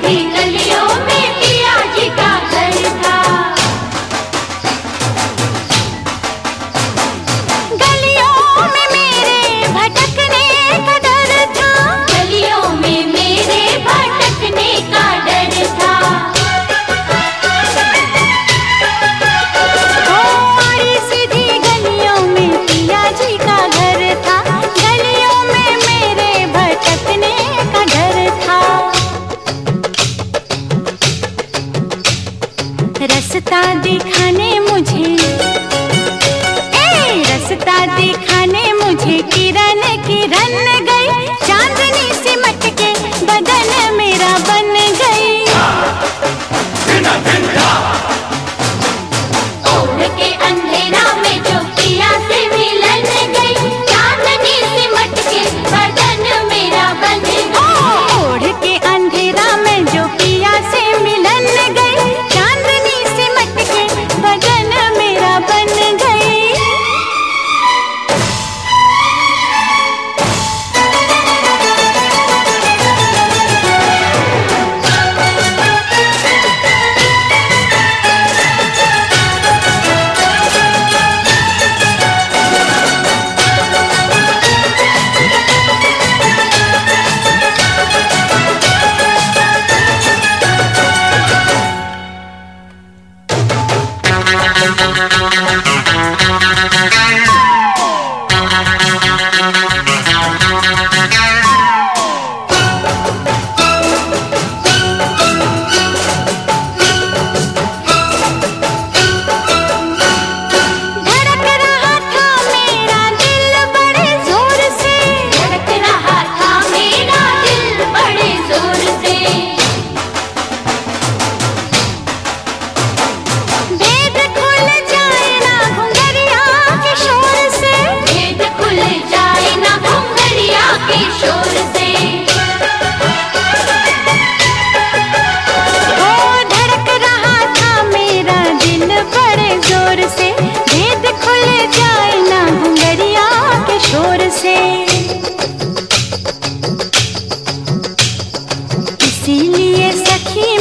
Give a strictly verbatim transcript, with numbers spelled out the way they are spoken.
थी गलियों में पिया जी का घर था। गलियों में मेरे भटकने का डर था। गलियों में मेरे भटकने का डर था। और सीधी गलियों में पिया जी का घर था। गलियों में मेरे भटकने का डर था। रास्ता दिखाने मुझे ए रास्ता दिखाने मुझे किरण किरण गई। चांदनी सिमट के बदन मेरा बन गई। ओढ़ के अंधेरा में जो पिया से मिलन गई, चांदनी सिमट के बदन मेरा बन गई। ओढ़ के अंधेरा में जो पिया से मिलन गई, चांदनी सिमट के बदन मेरा बन गई। धड़क रहा था मेरा दिल बड़े जोर से। धड़क रहा था मेरा दिल बड़े जोर से। भेद खुल जाए ना घुंघरिया के शोर से। भेद खुल जाए ना घुंघरिया के शोर से। ओ धड़क रहा था मेरा दिल बड़े जोर से। भेद खुल जाए ना घुंघरिया के शोर से। इसीलिए सखी